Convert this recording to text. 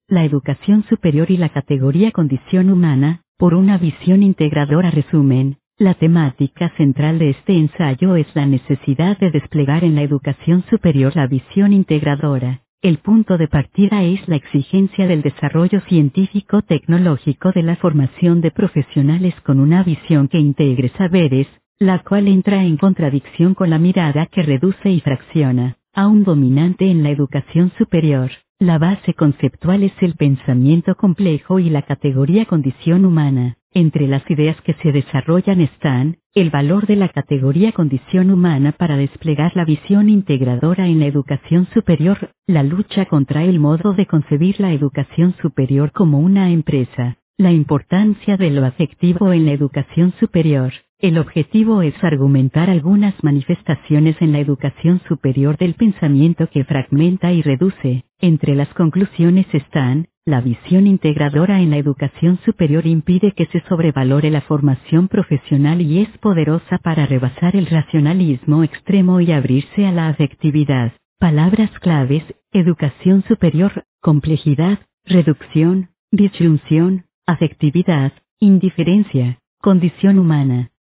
la educación superior y la categoría condición humana, por una visión integradora. Resumen. La temática central de este ensayo es la necesidad de desplegar en la educación superior la visión integradora. El punto de partida es la exigencia del desarrollo científico-tecnológico de la formación de profesionales con una visión que integre saberes, la cual entra en contradicción con la mirada que reduce y fracciona, aún dominante en la educación superior. La base conceptual es el pensamiento complejo y la categoría condición humana. Entre las ideas que se desarrollan están, el valor de la categoría condición humana para desplegar la visión integradora en la educación superior, la lucha contra el modo de concebir la educación superior como una empresa, la importancia de lo afectivo en la educación superior. El objetivo es argumentar algunas manifestaciones en la educación superior del pensamiento que fragmenta y reduce. Entre las conclusiones están, la visión integradora en la educación superior impide que se sobrevalore la formación profesional y es poderosa para rebasar el racionalismo extremo y abrirse a la afectividad. Palabras claves: educación superior, complejidad, reducción, disyunción, afectividad, indiferencia, condición humana.